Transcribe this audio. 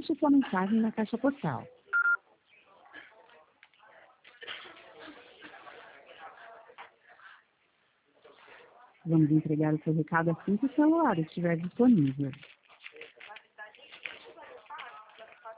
deixe sua mensagem na caixa postal. Vamos entregar o seu recado assim que o celular estiver disponível.